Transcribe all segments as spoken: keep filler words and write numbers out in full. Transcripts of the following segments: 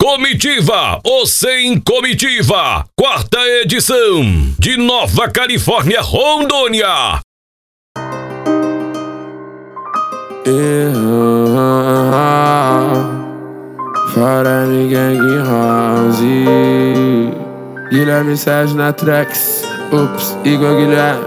Comitiva, o Sem Comitiva, quarta edição, de Nova Califórnia, Rondônia. Fora ninguém house. Guilherme Sérgio na tracks. Ups, Igor Guilherme.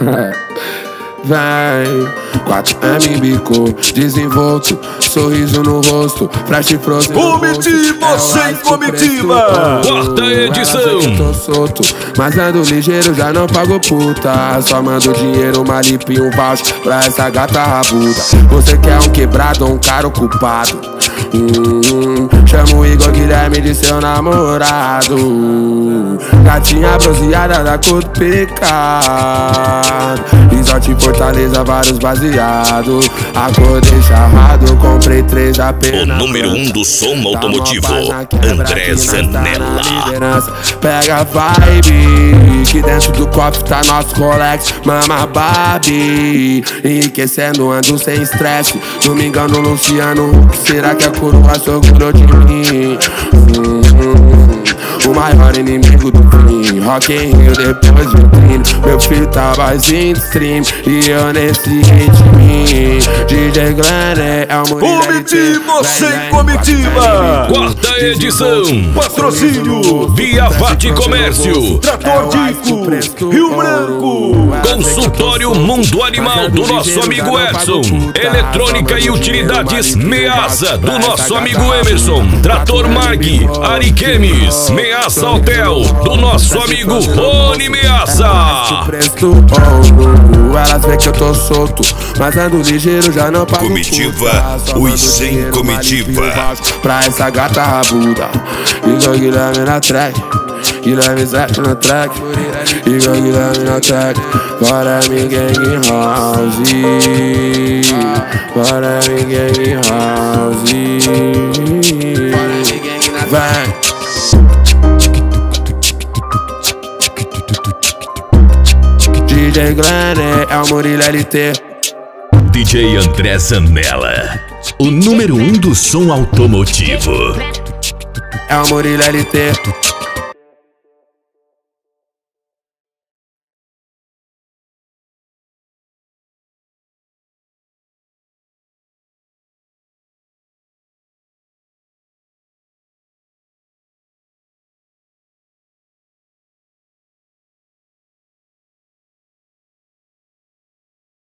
Vem, quatro M bico, desenvolto, sorriso no rosto, flash frozen. Comitiva sem comitiva, quarta edição. Tô solto, mas ando ligeiro, já não pago puta. Só mando dinheiro, uma lip e um voucher pra essa gata rabuda. Você quer um quebrado ou um cara ocupado? Hum, chama o Igor Guilherme de seu namorado. Gatinha bronzeada da cor do pecado. Resort Fortaleza, vários baseados. Acordei charrado, comprei três apenas. O número um do som automotivo, André Zanella. Pega a vibe, que dentro do copo tá nosso Rolex. Mama Barbie, enriquecendo, ando sem estresse. Domingão no Luciano, será que a coroa sobrou de mim? Hum, hum, o maior inimigo do fim. Rock in Rio depois de treino. Meu filho tava em stream e eu nesse ritmo. D J Glenn é o Comitiva sem comitiva, quarta edição. Patrocínio Via Vate Comércio, Trator Dico, Rio Branco, Consultório Mundo Animal do nosso amigo Edson, Eletrônica e Utilidades Measa do nosso amigo Emerson, Trator Mag, Ariquemes, Measa Hotel do nosso amigo Rony Measa. Elas vê que eu tô solto, mas ando ligeiro, já não pago Comitiva, os sem comitiva. Pra essa gata rabuda. Igor Guilherme na track, Guilherme Zé na track, Igor Guilherme na track. Bora me gang house, bora me gang house. Vai. D J Glenn é o Murilo L T. D J André Zanella, o número um do som automotivo. É o Murilo L T.